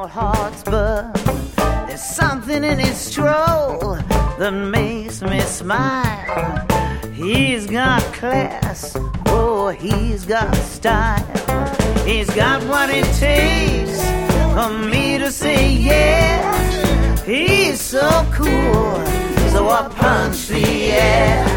all hearts burn. There's something in his stroll that makes me smile. He's got class, oh, he's got style. He's got what it takes for me to say yeah. He's so cool, so I punch the air.